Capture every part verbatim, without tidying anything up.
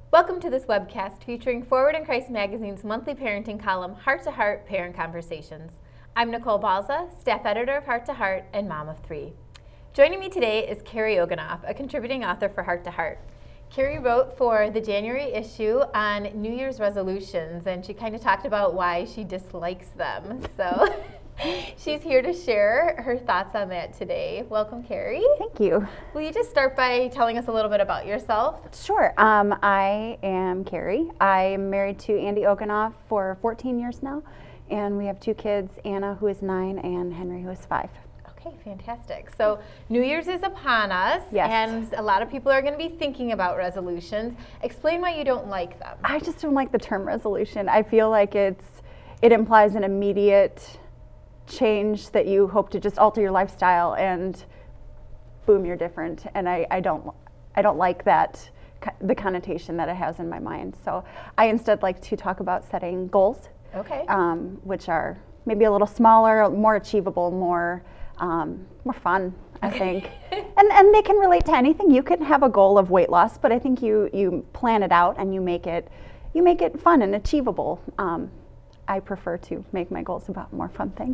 Welcome to this webcast featuring Forward in Christ Magazine's monthly parenting column, Heart to Heart Parent Conversations. I'm Nicole Balza, staff editor of Heart to Heart and mom of three. Joining me today is Carrie Oganoff, a contributing author for Heart to Heart. Carrie wrote for the January issue on New Year's resolutions, and she kind of talked about why she dislikes them. So she's here to share her thoughts on that today. Welcome, Carrie. Thank you. Will you just start by telling us a little bit about yourself? Sure. Um, I am Carrie. I am married to Andy Oganoff for fourteen years now, and we have two kids, Anna, who is nine, and Henry, who is five. Okay, fantastic. So New Year's is upon us, yes. And a lot of people are going to be thinking about resolutions. Explain why you don't like them. I just don't like the term resolution. I feel like it's it implies an immediate change that you hope to just alter your lifestyle and boom, you're different. And I, I don't I don't like that, the connotation that it has in my mind. So I instead like to talk about setting goals, okay, um, which are maybe a little smaller, more achievable, more um, more fun, I think. and and they can relate to anything. You can have a goal of weight loss, but I think you you plan it out and you make it you make it fun and achievable. Um, I prefer to make my goals about more fun things.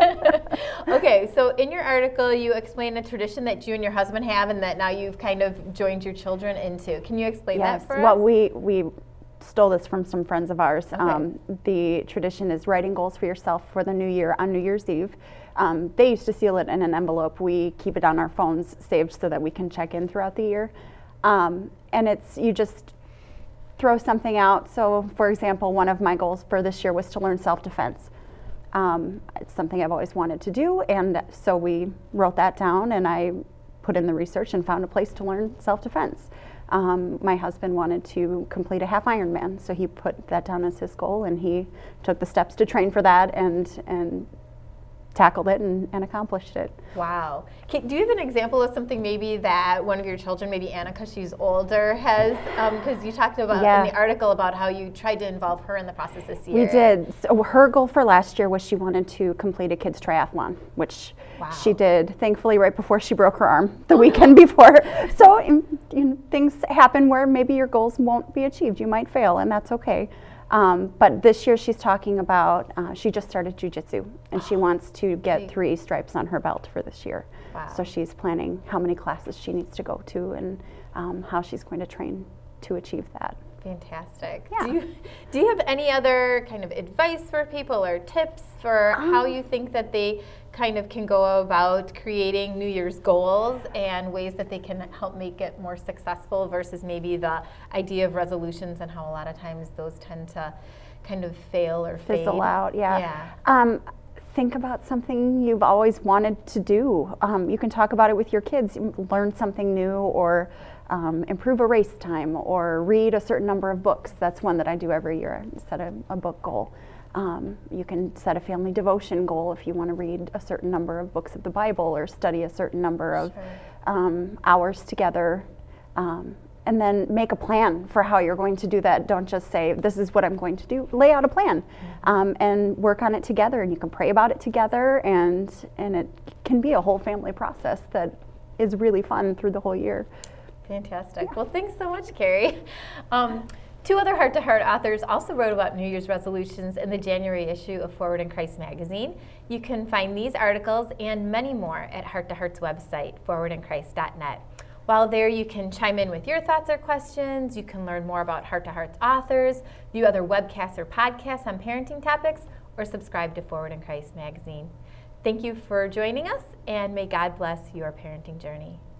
Okay, so in your article, you explain a tradition that you and your husband have and that now you've kind of joined your children into. Can you explain yes. that for well, us? we we stole this from some friends of ours. Okay. Um, the tradition is writing goals for yourself for the new year on New Year's Eve. Um, they used to seal it in an envelope. We keep it on our phones saved so that we can check in throughout the year. Um, and it's, you just throw something out. So for example, one of my goals for this year was to learn self-defense. Um, it's something I've always wanted to do, and so we wrote that down and I put in the research and found a place to learn self-defense. Um, my husband wanted to complete a half Ironman, so he put that down as his goal, and he took the steps to train for that and and tackled it and, and accomplished it. Wow. Can, do you have an example of something maybe that one of your children, maybe Anna because she's older, has, because um, you talked about yeah. in the article about how you tried to involve her in the process this year. We did. So her goal for last year was she wanted to complete a kids triathlon, which wow. she did, thankfully, right before she broke her arm, the weekend before. So you know, things happen where maybe your goals won't be achieved. You might fail, and that's okay. Um, but this year she's talking about, uh, she just started jiu-jitsu, and she wants to get three stripes on her belt for this year. Wow. So she's planning how many classes she needs to go to and um, how she's going to train to achieve that. Fantastic. Yeah. Do you, do you have any other kind of advice for people or tips for um, how you think that they kind of can go about creating New Year's goals and ways that they can help make it more successful versus maybe the idea of resolutions and how a lot of times those tend to kind of fail or fade? Fizzle out, yeah. Yeah. Um, think about something you've always wanted to do. Um, you can talk about it with your kids, learn something new, or um, improve a race time, or read a certain number of books. That's one that I do every year, set a, a book goal. Um, you can set a family devotion goal if you want to read a certain number of books of the Bible or study a certain number of Sure. um, hours together. Um, and then make a plan for how you're going to do that. Don't just say, this is what I'm going to do. Lay out a plan, mm-hmm. um, and work on it together. And you can pray about it together, and, and it can be a whole family process that is really fun through the whole year. Fantastic. Yeah. Well, thanks so much, Carrie. Um, Two other Heart to Heart authors also wrote about New Year's resolutions in the January issue of Forward in Christ magazine. You can find these articles and many more at Heart to Heart's website, forward in christ dot net. While there, you can chime in with your thoughts or questions. You can learn more about Heart to Heart's authors, view other webcasts or podcasts on parenting topics, or subscribe to Forward in Christ magazine. Thank you for joining us, and may God bless your parenting journey.